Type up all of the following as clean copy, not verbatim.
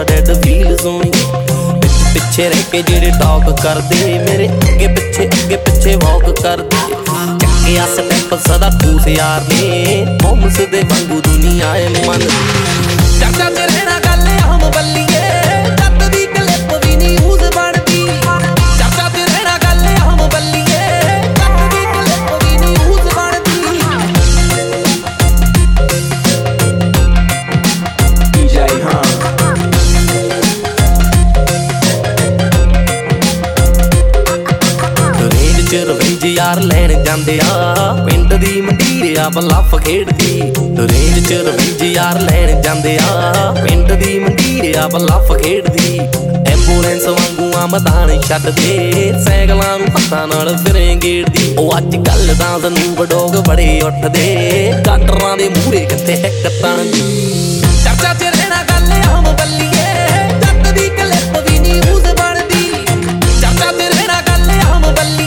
dad feel ਸੋਹਣੀ ਪਿੱਛੇ ਰਹਿ ਕੇ ਜਿਹੜੇ ਟਾਕ ਕਰਦੇ ਮੇਰੇ ਅੱਗੇ ਪਿੱਛੇ ਵਾਕ ਕਰਦੇ ਚੱਕਿਆ ਸਟੈਪ ਸਦਾ ਖੂਸ ਯਾਰ ਨੇ ਹੋਮਸ ਦੇ ਵਾਂਗੂ ਦੁਨੀਆ ਏ ਮਨ ਚਰਚਾ ਤੇ ਰਹਿਣਾ ਗੱਲ ਆਮ ਬੱਲੀਏ ਜੱਟ ਦੀ ਕਲਿੱਪ ਵੀ ਨਿਊਜ਼ ਬਣਦੀ ਚਰਚਾ ਤੇ ਰਹਿਣਾ ਗੱਲ ਆਮ ਬੱਲੀਏ ਜੱਟ ਦੀ ਕਲਿੱਪ ਵੀ ਨਿਊਜ਼ ਬਣਦੀ DJ ਹਾਂ ਰੇਂਜ ਯਾਰ ਲੈਣ ਜਾਂਦੇ ਆ ਪਿੰਡ ਦੀ ਮੰਡੀਰ ਆ ਬਲੱਫ ਖੇਡਦੀ ਰੇਂਜ ਚ ਰੇਂਜ ਯਾਰ ਲੈਣ ਜਾਂਦੇ ਆ ਪਿੰਡ ਦੀ ਮੰਡੀਰ ਆ ਬਲੱਫ ਖੇਡਦੀ ਐਂਬੂਲੈਂਸ ਵਾਂਗੂ ਆ ਮੈਦਾਨ ਛੱਡਦੇ ਸਾਈਕਲਾਂ ਨੂੰ ਹੱਥਾਂ ਨਾਲ ਫਿਰੇ ਗੇੜਦੀ ਉਹ ਅੱਜ ਕੱਲ ਤਾਂ ਸਨੂਪ ਡੋਗ ਬੜੇ ਉੱਠਦੇ ਗਾਂਡਰਾਂ ਦੇ ਮੂਹਰੇ ਕਿੱਥੇ ਇੱਕ ਤਣ ਚਰਚਾ ਚ ਰਹਿਣਾ ਗੱਲ ਆਮ ਬੱਲੀਏ ਜੱਟ ਦੀ ਕਲਿੱਪ ਵੀ ਨਿਊਜ਼ ਬਣਦੀ ਚਰਚਾ ਤੇ ਰਹਿਣਾ ਗੱਲ ਆਮ ਬੱਲੀਏ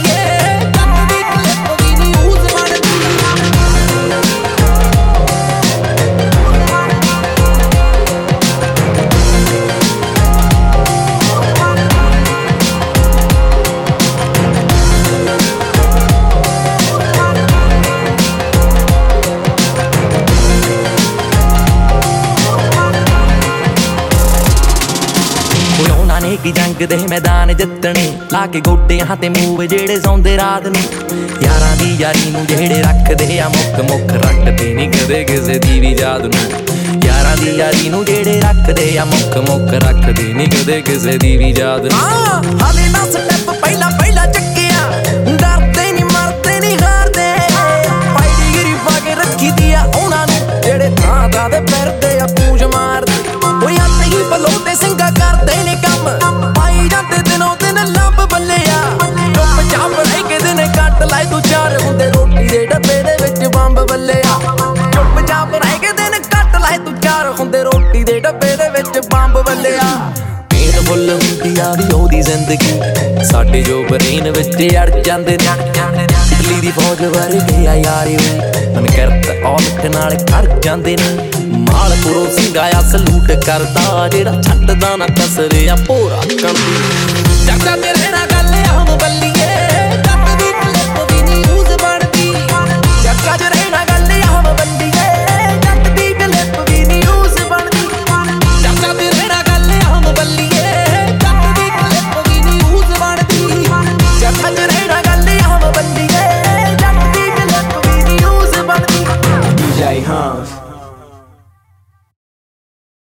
ਕਿ ਜੰਗ ਦੇ ਮੈਦਾਨ ਜਿੱਤਣੇ ਲਾ ਕੇ ਗੋਡਿਆਂ ਤੇ ਮੂਵ ਜਿਹੜੇ ਸੌਂਦੇ ਰਾਤ ਨੂੰ ਯਾਰਾਂ ਦੀ ਯਾਰੀ ਨੂੰ ਜਿਹੜੇ ਰੱਖਦੇ ਆ ਮੁੱਖ ਰੱਖਦੇ ਨੀ ਕਦੇ ਕਿਸੇ ਦੀ ਵੀ ਯਾਦ ਨੂੰ ਯਾਰਾਂ ਦੀ ਯਾਰੀ ਨੂੰ ਜਿਹੜੇ ਰੱਖਦੇ ਆ ਮੁੱਖ ਰੱਖਦੇ ਨੀ ਕਦੇ ਕਿਸੇ ਦੀ ਵੀ ਯਾਦ ਨੂੰ ਹਾਲੇ ਨਾ ਸਟੈਪ ਪਹਿਲਾਂ ਚੱਕਿਆ ਡਰਦੇ ਨੀ ਮਰਦੇ ਨੀ ਹਾਰਦੇ ਪਾਈ ਗਿਰੀ ਪਾ ਕੇ ਰੱਖੀ ਦੀ ਆ ਉਹਨਾਂ ਨੂੰ ਜਿਹੜੇ ਥਾਂ ਦੇ ਫਿਰਦੇ ਆ ਪੂਜ ਮਾਰਦੇ ਉਹ ਯਾਰ ਨਹੀਂ ਬਲੋ ਤੇ ਸਿੰਘਾ ਕਰਦੇ ਨੇ ਕੰਮ ਪਾਈ ਜਾਂਦੇ ਦਿਨੋਂ ਦਿਨ ਲੱਭ ਬੱਲਿਆ ਚੁੱਪ ਚਾਪ ਰਹਿ ਕੇ ਦਿਨ ਕੱਟ ਲਾਏ ਤੂੰ ਚਾਰ ਹੁੰਦੇ ਰੋਟੀ ਦੇ ਡੱਬੇ ਦੇ ਵਿੱਚ ਬੰਬ ਬੱਲਿਆ ਚੁੱਪ ਚਾਪ ਰਹਿ ਕੇ ਦਿਨ ਕੱਟ ਲਾਏ ਤੂੰ ਚਾਰ ਹੁੰਦੇ ਰੋਟੀ ਦੇ ਡੱਬੇ ਦੇ ਵਿੱਚ ਬੰਬ ਬੱਲਿਆ ਪੇਟ ਫੁੱਲ ਹੁੰਦੀ ਆ ਵੀ ਉਹਦੀ ਜ਼ਿੰਦਗੀ ਸਾਡੇ ਜੋ ਬਰੇਨ ਵਿੱਚ ਅੜ ਜਾਂਦੇ ਨੇ ਇਟਲੀ ਦੀ ਫੌਜ ਵਰਗੇ ਆ ਯਾਰੀ ਮਨ ਕਰਤ ਔਲਖ ਨਾਲ ਕਰ ਜਾਂਦੇ ਨੇ ਮਾਲਪੁਰੋਂ ਸਿੰਘਾਇਆ ਸਲੂਟ ਕਰਦਾ ਜਿਹੜਾ ਛੱਡਦਾ ਨਾ ਕਸਰਿਆ ਭੋਰਾ ਕੰਦੀ ਚਰਚਾ ਤੇ ਰਹਿਣਾ ਗੱਲ ਆਮ ਬੱਲੀਏ ਜੱਟ ਦੀ ਕਲਿੱਪ ਵੀ ਨਿਊਜ਼ ਬਣਦੀ ਚਰਚਾ